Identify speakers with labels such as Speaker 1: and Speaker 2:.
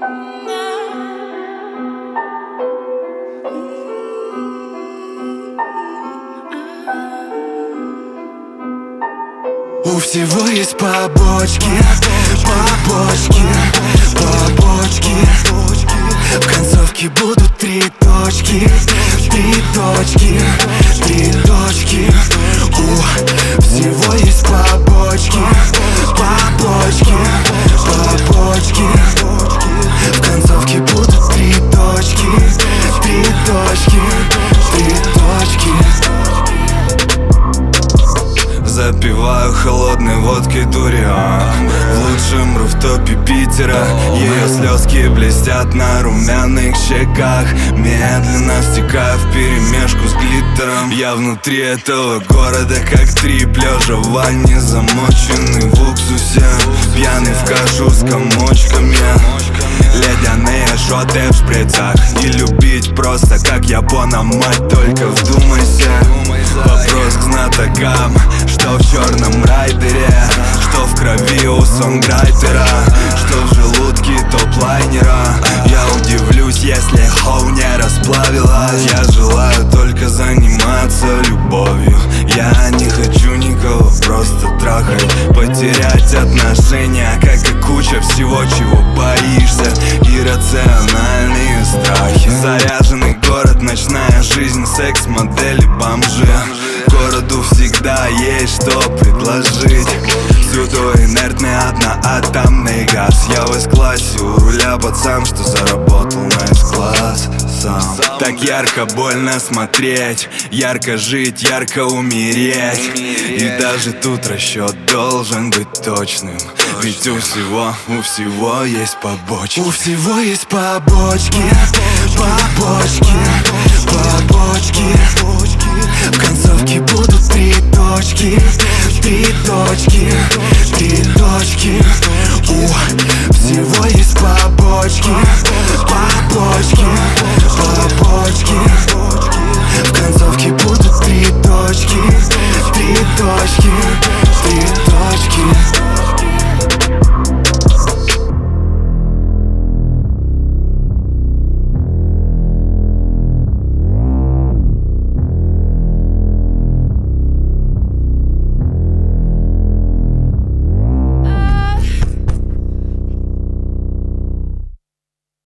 Speaker 1: У всего есть побочки, побочки, побочки. В концовке будут три точки, три точки, три точки. У всего есть побочки, побочки, побочки. В концовке будут три точки, три точки, три точки. Запиваю холодной водкой дуриан в лучшем руфтопе Питера. Ее слезки блестят на румяных щеках. Медленно стекаю вперемешку с глиттером. Я внутри этого города, как трип, лежа в ванне, замоченный в уксусе, пьяный в кашу с комочками. Ледяные шоты в шприцах. И любить просто как япона, мать, только вдумайся. Вопрос к знатокам, что в черном райдере, что в крови у сонграйтера, что в желудке топ-лайнера. Я удивлюсь, если хоу не расплавилась. Я желаю только заниматься любовью. Я не хочу никого просто трахать. Потерять отношения, как и куча всего, чего боишься. Иррациональные страхи. Заряженный город, ночная жизнь, секс-модели, бомжи. Городу всегда есть что предложить. Всюду инертный одноатомный газ. Я в S-классе, у руля пацан, что заработал на S-класс сам. Так ярко больно смотреть, ярко жить, ярко умереть. И даже тут расчет должен быть точным. Ведь у всего есть побочки. У всего есть побочки, побочки, побочки. В концовке будут три точки, три точки.